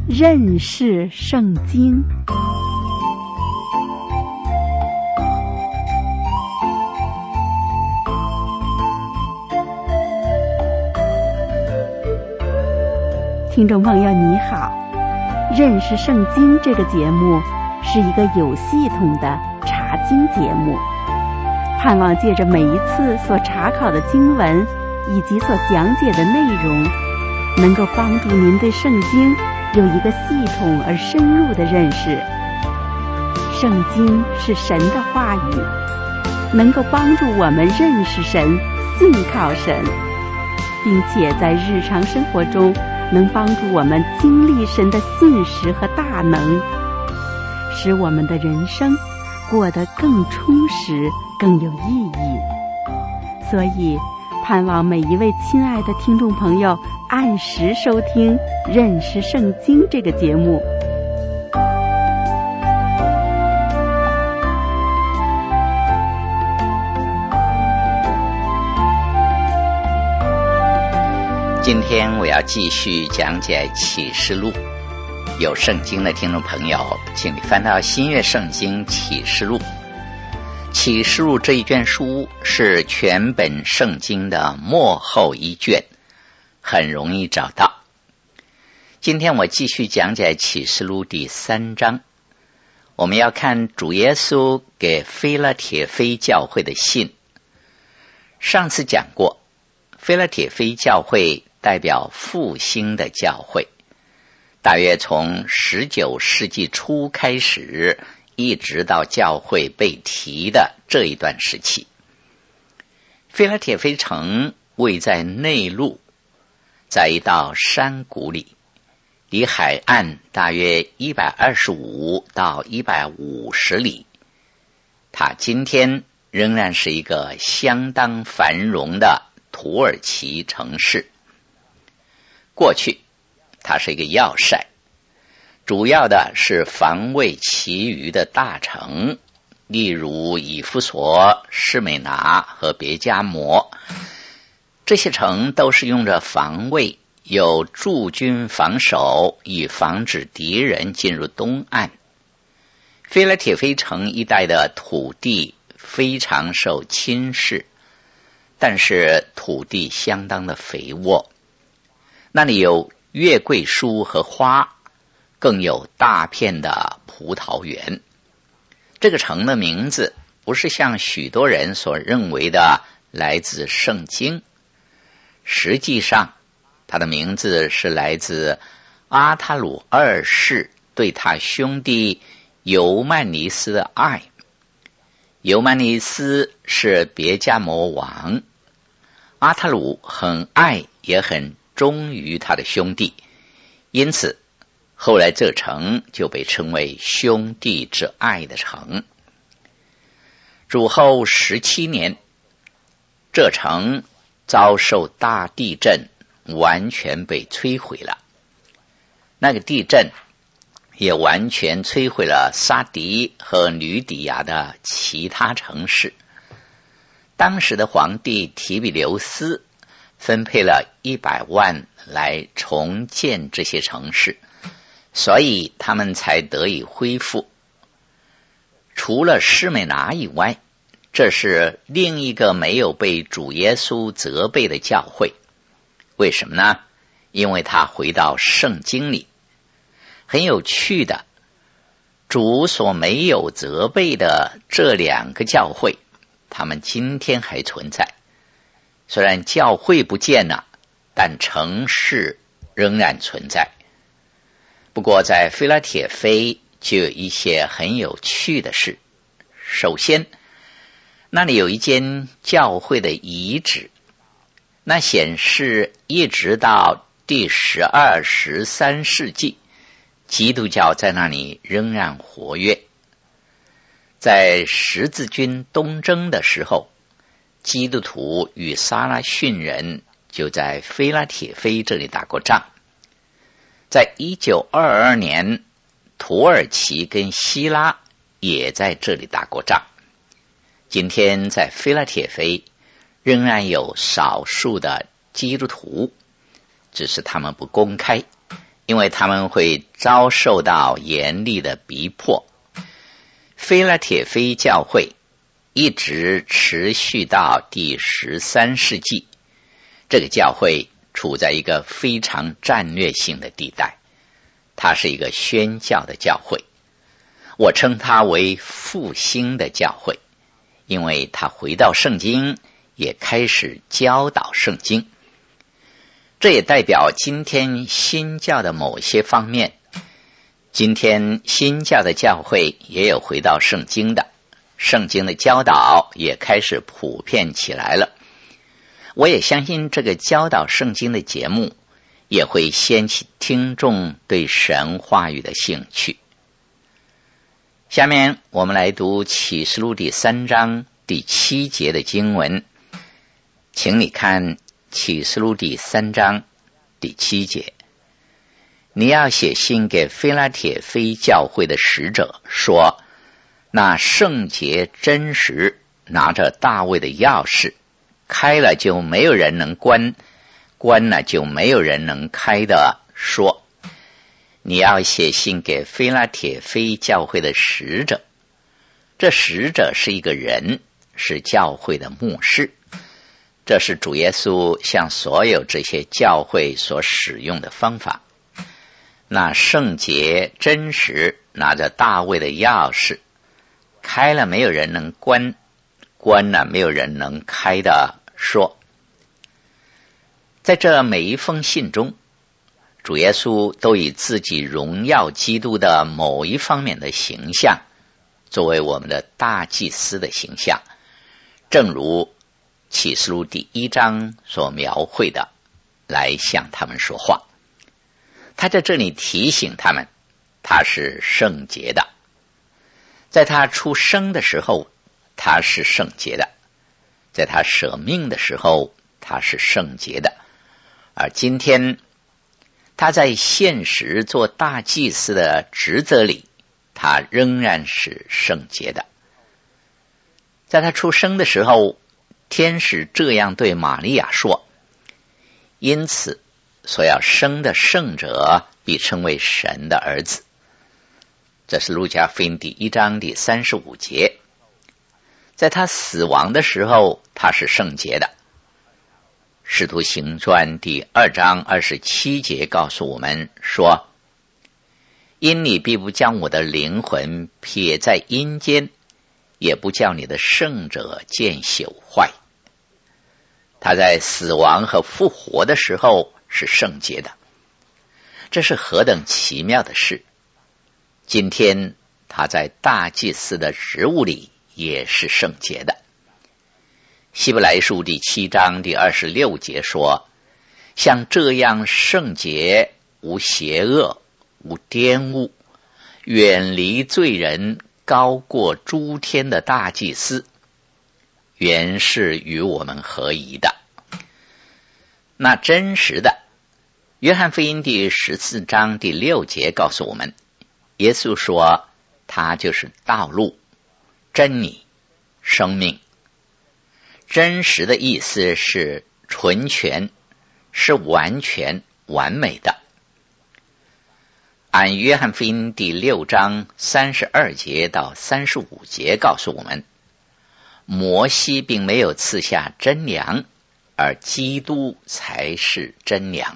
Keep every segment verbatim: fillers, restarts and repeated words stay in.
认识圣经。听众朋友你好，认识圣经这个节目是一个有系统的查经节目，盼望借着每一次所查考的经文以及所讲解的内容，能够帮助您对圣经有一个系统而深入的认识。圣经是神的话语，能够帮助我们认识神、信靠神，并且在日常生活中能帮助我们经历神的信实和大能，使我们的人生过得更充实、更有意义。所以盼望每一位亲爱的听众朋友按时收听《认识圣经》这个节目。 今天我要继续讲解启示录。有圣经的听众朋友，请你翻到新约圣经启示录。启示录这一卷书是全本圣经的末后一卷，很容易找到。今天我继续讲解启示录第三章，我们要看主耶稣给腓拉铁非教会的信。上次讲过，腓拉铁非教会代表复兴的教会，大约从十九世纪初开始，一直到教会被提的这一段时期。腓拉铁非城位在内陆，在一道山谷里，离海岸大约一百二十五到一百五十里。它今天仍然是一个相当繁荣的土耳其城市。过去它是一个要塞，主要的是防卫其余的大城，例如以弗所、士美拿和别迦摩。这些城都是用着防卫，有驻军防守，以防止敌人进入东岸。腓拉铁非城一带的土地非常受侵蚀，但是土地相当的肥沃，那里有月桂树和花，更有大片的葡萄园。这个城的名字不是像许多人所认为的来自圣经，实际上他的名字是来自阿塔鲁二世对他兄弟尤曼尼斯的爱。尤曼尼斯是别迦摩王，阿塔鲁很爱也很忠于他的兄弟，因此后来这城就被称为兄弟之爱的城。主后十七年，这城遭受大地震，完全被摧毁了。那个地震也完全摧毁了沙迪和吕底亚的其他城市。当时的皇帝提比留斯分配了一百万来重建这些城市，所以他们才得以恢复。除了士美拿以外，这是另一个没有被主耶稣责备的教会。为什么呢？因为他回到圣经里。很有趣的，主所没有责备的这两个教会，他们今天还存在。虽然教会不见了，但城市仍然存在。不过在腓拉铁非就有一些很有趣的事。首先，那里有一间教会的遗址，那显示一直到第十二、十三世纪，基督教在那里仍然活跃。在十字军东征的时候，基督徒与撒拉逊人就在腓拉铁非这里打过仗。在一九二二年，土耳其跟希腊也在这里打过仗。今天在腓拉铁非仍然有少数的基督徒，只是他们不公开， 因为他们会遭受到严厉的逼迫。菲拉铁菲教会一直持续到第十三世纪，这个教会处在一个非常战略性的地带，它是一个宣教的教会。我称它为复兴的教会，因为它回到圣经，也开始教导圣经。这也代表今天新教的某些方面，今天新教的教会也有回到圣经的，圣经的教导也开始普遍起来了。我也相信这个教导圣经的节目也会掀起听众对神话语的兴趣。下面我们来读启示录第三章第七节的经文，请你看启示录第三章第七节。你要写信给菲拉铁菲教会的使者说，那圣洁真实拿着大卫的钥匙，开了就没有人能关，关了就没有人能开的说。你要写信给菲拉铁菲教会的使者，这使者是一个人，是教会的牧师。这是主耶稣向所有这些教会所使用的方法。那圣洁真实拿着大卫的钥匙，开了没有人能关，关了没有人能开的说。在这每一封信中，主耶稣都以自己荣耀基督的某一方面的形象作为我们的大祭司的形象，正如启示录第一章所描绘的，来向他们说话。他在这里提醒他们，他是圣洁的。在他出生的时候，他是圣洁的；在他舍命的时候，他是圣洁的。而今天他在现实做大祭司的职责里，他仍然是圣洁的。在他出生的时候，天使这样对玛利亚说，因此所要生的圣者必称为神的儿子。这是路加福音第一章第三十五节。在他死亡的时候，他是圣洁的。使徒行传第二章二十七节告诉我们说，因你必不将我的灵魂撇在阴间，也不叫你的圣者见朽坏。他在死亡和复活的时候是圣洁的，这是何等奇妙的事！今天他在大祭司的职务里也是圣洁的。希伯来书第七章第二十六节说，像这样圣洁、无邪恶、无玷污、远离罪人、高过诸天的大祭司，原是与我们合宜的。那真实的，约翰福音第十四章第六节告诉我们，耶稣说他就是道路、真理、生命。真实的意思是纯全，是完全完美的。按约翰福音第六章三十二节到三十五节告诉我们，摩西并没有赐下真粮，而基督才是真粮。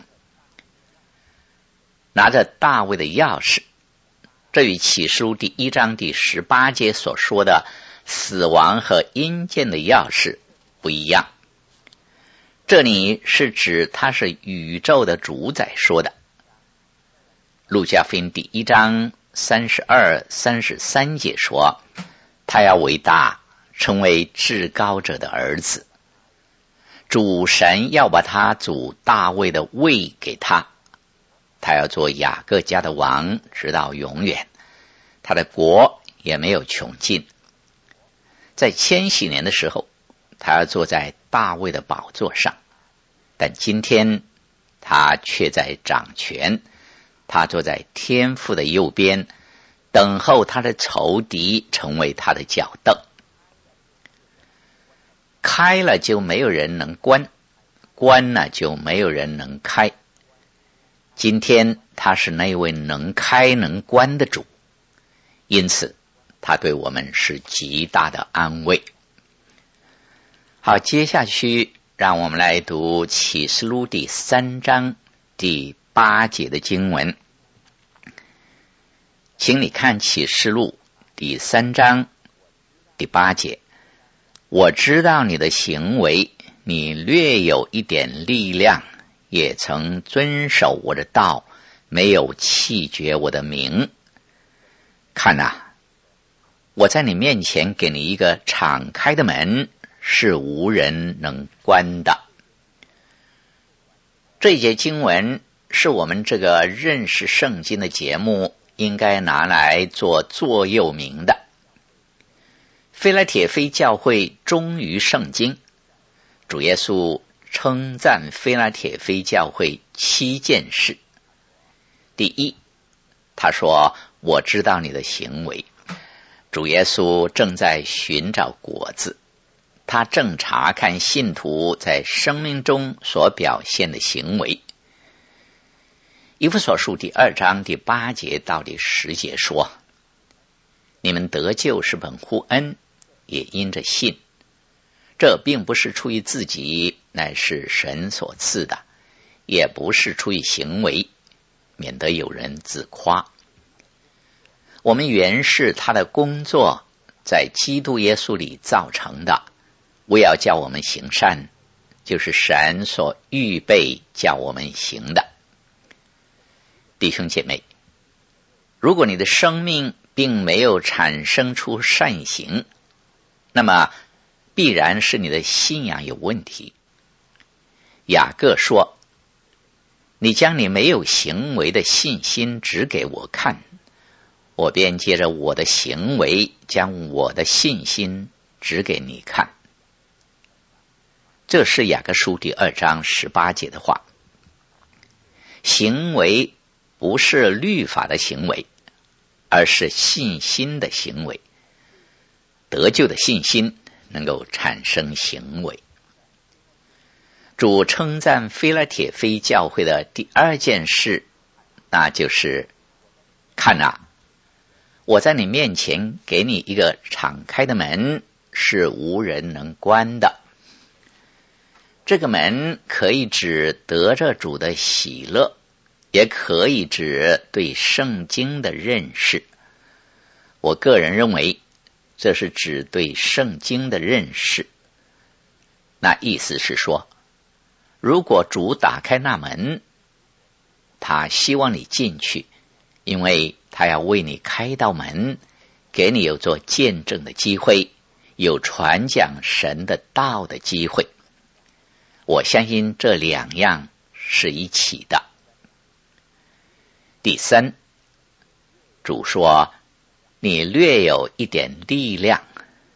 拿着大卫的钥匙，这与启示录第一章第十八节所说的死亡和阴间的钥匙不一样。这里是指他是宇宙的主宰说的。路加福音第一章三十二、三十三节说，他要伟大，成为至高者的儿子。主神要把他祖大卫的位给他，他要做雅各家的王，直到永远，他的国也没有穷尽。在千禧年的时候，他要坐在大卫的宝座上，但今天他却在掌权，他坐在天父的右边，等候他的仇敌成为他的脚凳。开了就没有人能关，关了就没有人能开。 今天他是那位能开能关的主，因此他对我们是极大的安慰。好，接下去让我们来读启示录第三章第八节的经文。请你看启示录第三章第八节，我知道你的行为，你略有一点力量，也曾遵守我的道，没有弃绝我的名。看啊，我在你面前给你一个敞开的门，是无人能关的。这一节经文是我们这个认识圣经的节目应该拿来做座右铭的。腓拉铁非教会忠于圣经，主耶稣称赞腓拉铁非教会七件事。第一，他说，我知道你的行为。主耶稣正在寻找果子，他正查看信徒在生命中所表现的行为。以弗所书第二章第八节到第十节说，你们得救是本乎恩，也因着信。这并不是出于自己，乃是神所赐的，也不是出于行为，免得有人自夸。我们原是他的工作，在基督耶稣里造成的，为要叫我们行善，就是神所预备叫我们行的。弟兄姐妹，如果你的生命并没有产生出善行，那么必然是你的信仰有问题。雅各说，你将你没有行为的信心指给我看，我便借着我的行为将我的信心指给你看。这是雅各书第二章十八节的话。行为不是律法的行为，而是信心的行为。得救的信心能够产生行为。主称赞腓拉铁非教会的第二件事，那就是看啊，我在你面前给你一个敞开的门，是无人能关的。这个门可以指得着主的喜乐，也可以指对圣经的认识。我个人认为，这是指对圣经的认识。那意思是说，如果主打开那门，他希望你进去，因为他要为你开道门，给你有做见证的机会，有传讲神的道的机会。我相信这两样是一起的。第三，主说，你略有一点力量。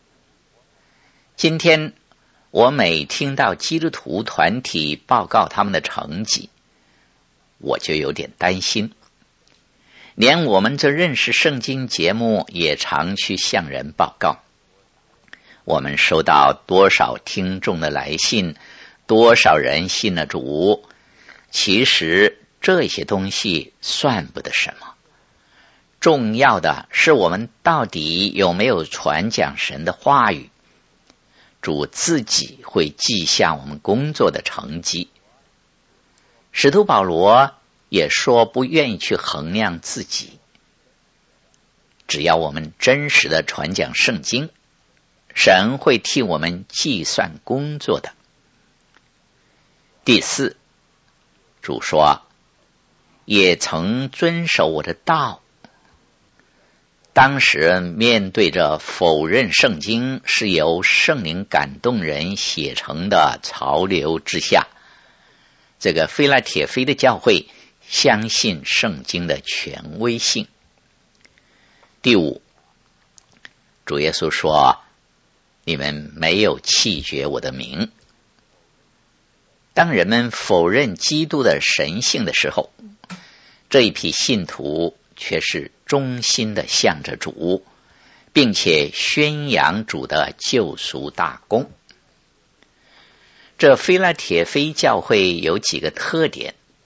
今天我每听到基督徒团体报告他们的成绩，我就有点担心。连我们这认识圣经节目也常去向人报告。我们收到多少听众的来信，多少人信了主，其实这些东西算不得什么。重要的是我们到底有没有传讲神的话语。主自己会记下我们工作的成绩。使徒保罗也说不愿意去衡量自己，只要我们真实的传讲圣经，神会替我们计算工作的。第四，主说，也曾遵守我的道。当时面对着否认圣经是由圣灵感动人写成的潮流之下，这个腓拉铁非的教会相信圣经的权威性。第五，主耶稣说，你们没有弃绝我的名。当人们否认基督的神性的时候，这一批信徒却是忠心的向着主，并且宣扬主的救赎大功。这腓拉铁非教会有几个特点。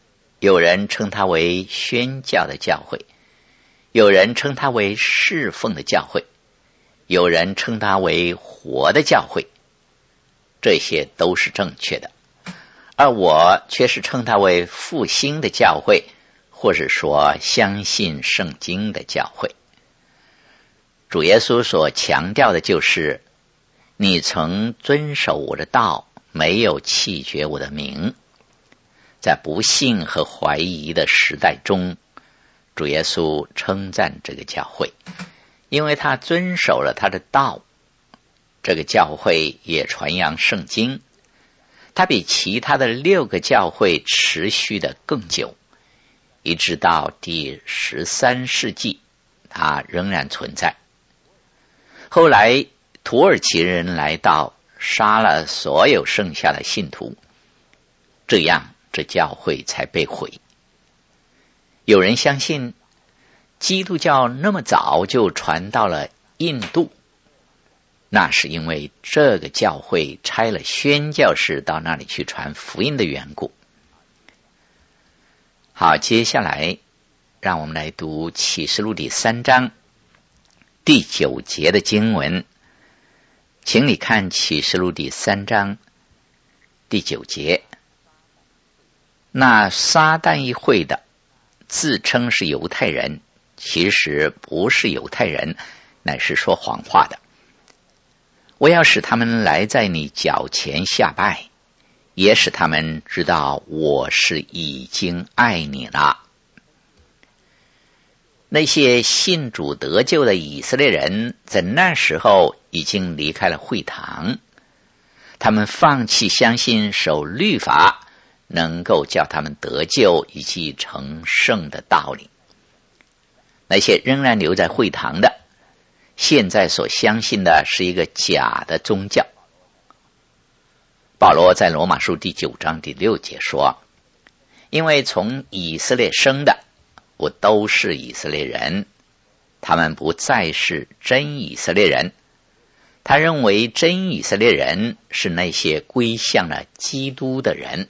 有人称它为宣教的教会，有人称它为侍奉的教会，有人称它为活的教会，这些都是正确的。而我却是称它为复兴的教会，或是说相信圣经的教会。主耶稣所强调的就是，你曾遵守我的道，没有弃绝我的名。在不信和怀疑的时代中，主耶稣称赞这个教会，因为他遵守了他的道。这个教会也传扬圣经，它比其他的六个教会持续的更久，一直到第十三世纪，它仍然存在。后来土耳其人来到，杀了所有剩下的信徒，这样这教会才被毁。有人相信基督教那么早就传到了印度，那是因为这个教会差了宣教士到那里去传福音的缘故。好，接下来让我们来读启示录第三章第九节的经文。请你看启示录第三章第九节。那撒旦议会的自称是犹太人，其实不是犹太人，乃是说谎话的。我要使他们来在你脚前下拜，也使他们知道我是已经爱你了。那些信主得救的以色列人在那时候已经离开了会堂，他们放弃相信守律法能够叫他们得救以及成圣的道理。那些仍然留在会堂的，现在所相信的是一个假的宗教。保罗在罗马书第九章第六节说，因为从以色列生的，我都是以色列人，他们不再是真以色列人。他认为真以色列人是那些归向了基督的人。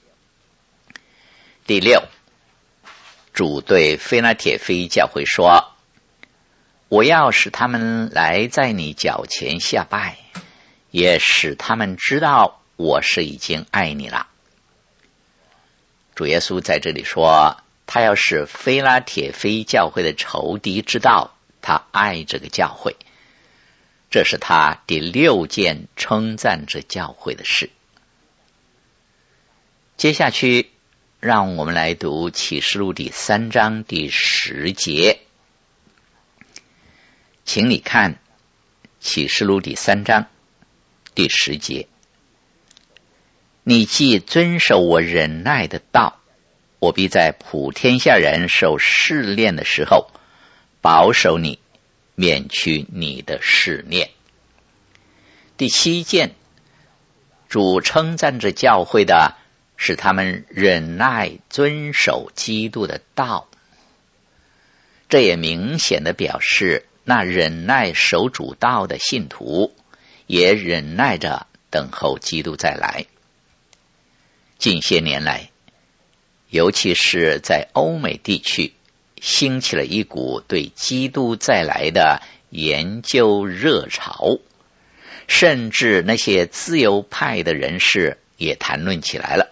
第六，主对非拉铁非教会说，我要使他们来在你脚前下拜，也使他们知道我是已经爱你了。主耶稣在这里说，他要使非拉铁非教会的仇敌知道他爱这个教会，这是他第六件称赞这教会的事。接下去让我们来读启示录第三章第十节。请你看启示录第三章第十节。你既遵守我忍耐的道，我必在普天下人受试炼的时候保守你，免去你的试炼。第七件，主称赞着教会的是他们忍耐遵守基督的道。这也明显的表示，那忍耐守主道的信徒也忍耐着等候基督再来。近些年来，尤其是在欧美地区，兴起了一股对基督再来的研究热潮，甚至那些自由派的人士也谈论起来了。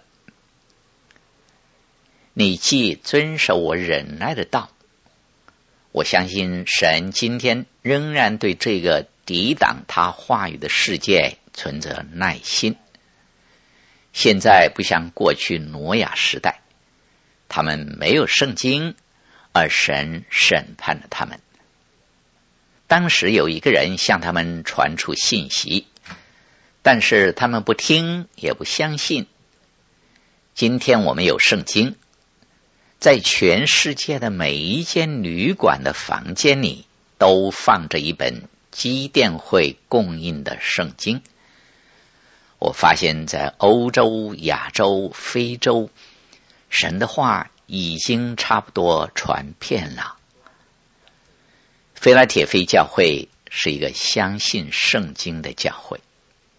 你既遵守我忍耐的道，我相信神今天仍然对这个抵挡他话语的世界存着耐心。现在不像过去挪亚时代，他们没有圣经，而神审判了他们。当时有一个人向他们传出信息，但是他们不听也不相信。今天我们有圣经，在全世界的每一间旅馆的房间里都放着一本基甸会供应的圣经。我发现在欧洲、亚洲、非洲，神的话已经差不多传遍了。非拉铁非教会是一个相信圣经的教会。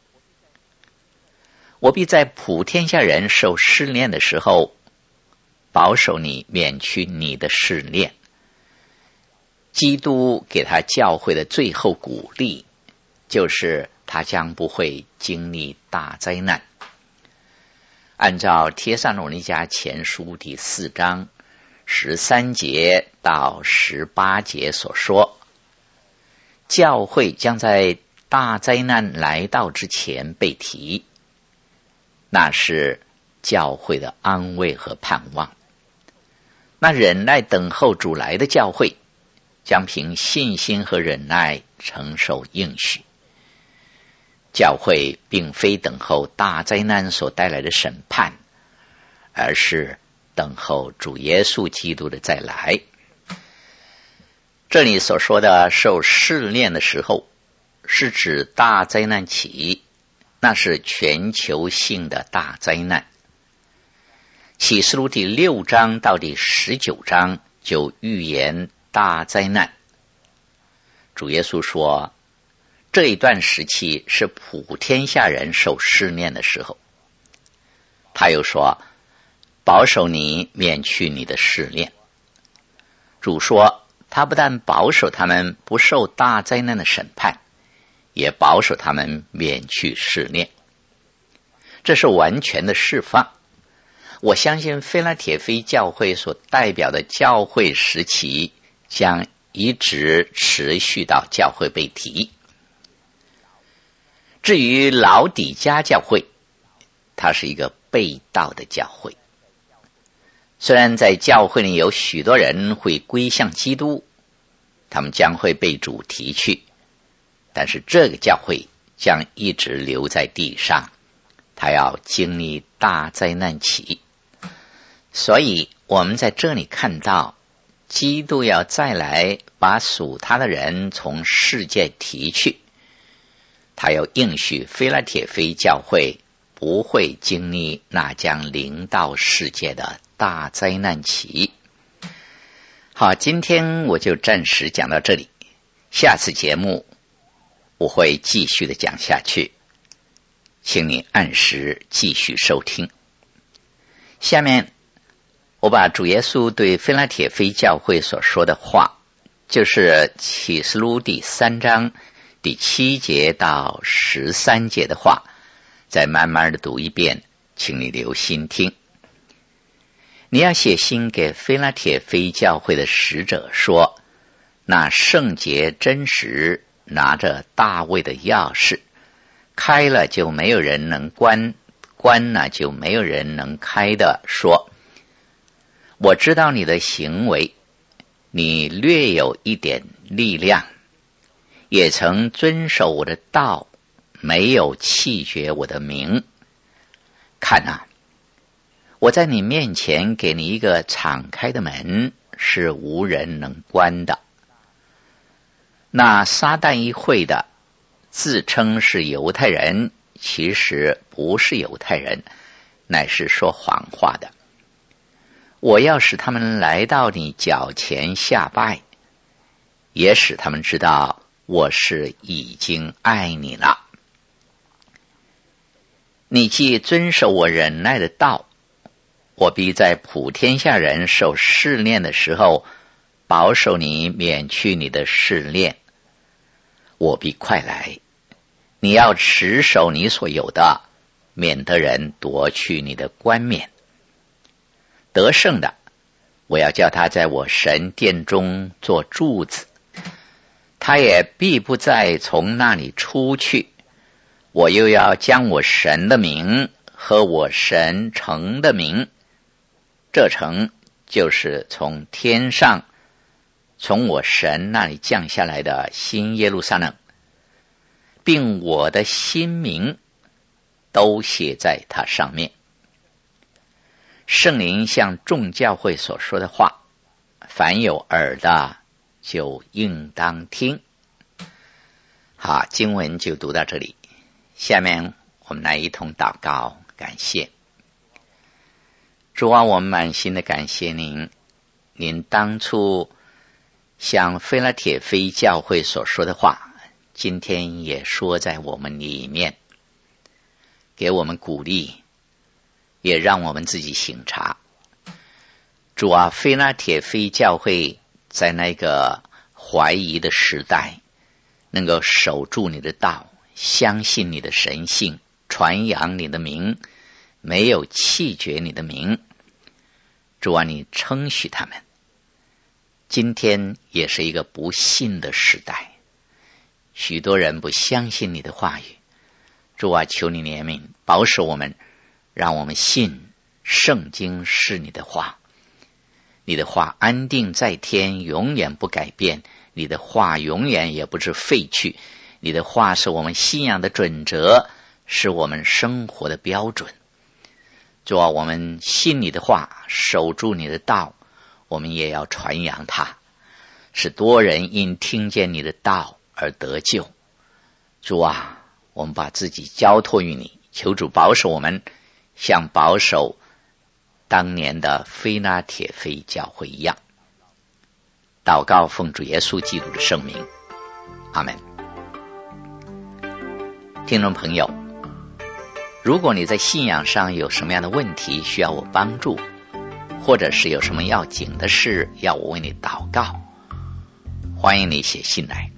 我必在普天下人受试炼的时候保守你，免去你的试炼。基督给他教会的最后鼓励，就是他将不会经历大灾难。按照帖撒罗尼迦前书第四章十三节到十八节所说，教会将在大灾难来到之前被提，那是教会的安慰和盼望。那忍耐等候主来的教会，将凭信心和忍耐承受应许。教会并非等候大灾难所带来的审判，而是等候主耶稣基督的再来。这里所说的受试炼的时候，是指大灾难起，那是全球性的大灾难。启示录第六章到第十九章就预言大灾难。主耶稣说，这一段时期是普天下人受试炼的时候。他又说，保守你，免去你的试炼。主说，他不但保守他们不受大灾难的审判，也保守他们免去试炼。这是完全的释放。我相信腓拉铁非教会所代表的教会时期将一直持续到教会被提。至于老底嘉教会，它是一个背道的教会。虽然在教会里有许多人会归向基督，他们将会被主提去，但是这个教会将一直留在地上，他要经历大灾难起。所以我们在这里看到，基督要再来把属他的人从世界提去，他又应许腓拉铁非教会不会经历那将临到世界的大灾难起。好，今天我就暂时讲到这里，下次节目我会继续的讲下去，请你按时继续收听。下面我把主耶稣对腓拉铁非教会所说的话，就是启示录第三章第七节到十三节的话，再慢慢的读一遍，请你留心听。你要写信给腓拉铁非教会的使者说，那圣洁真实拿着大卫的钥匙，开了就没有人能关，关了就没有人能开的说，我知道你的行为，你略有一点力量，也曾遵守我的道，没有弃绝我的名。看啊，我在你面前给你一个敞开的门，是无人能关的。那撒旦一会的自称是犹太人，其实不是犹太人，乃是说谎话的。我要使他们来到你脚前下拜，也使他们知道我是已经爱你了。你既遵守我忍耐的道，我必在普天下人受试炼的时候，保守你免去你的试炼。我必快来，你要持守你所有的，免得人夺去你的冠冕。得胜的，我要叫他在我神殿中做柱子，他也必不再从那里出去。我又要将我神的名和我神城的名，这城就是从天上从我神那里降下来的新耶路撒冷，并我的新名都写在它上面。圣灵向众教会所说的话，凡有耳的就应当听。好，经文就读到这里，下面我们来一同祷告感谢。主啊，我们满心的感谢您，您当初向腓拉铁非教会所说的话，今天也说在我们里面，给我们鼓励，也让我们自己省察。 主啊，非拉铁非教会在那个怀疑的时代，能够守住你的道，相信你的神性，传扬你的名，没有弃绝你的名。主啊，你称许他们。今天也是一个不信的时代，许多人不相信你的话语。主啊，求你怜悯，保守我们，让我们信圣经是你的话。你的话安定在天，永远不改变，你的话永远也不是废去，你的话是我们信仰的准则，是我们生活的标准。主啊，我们信你的话，守住你的道，我们也要传扬它，使多人因听见你的道而得救。主啊，我们把自己交托于你，求主保守我们，像保守当年的非拉铁非教会一样。祷告奉主耶稣基督的圣名，阿们。听众朋友，如果你在信仰上有什么样的问题需要我帮助，或者是有什么要紧的事要我为你祷告，欢迎你写信来。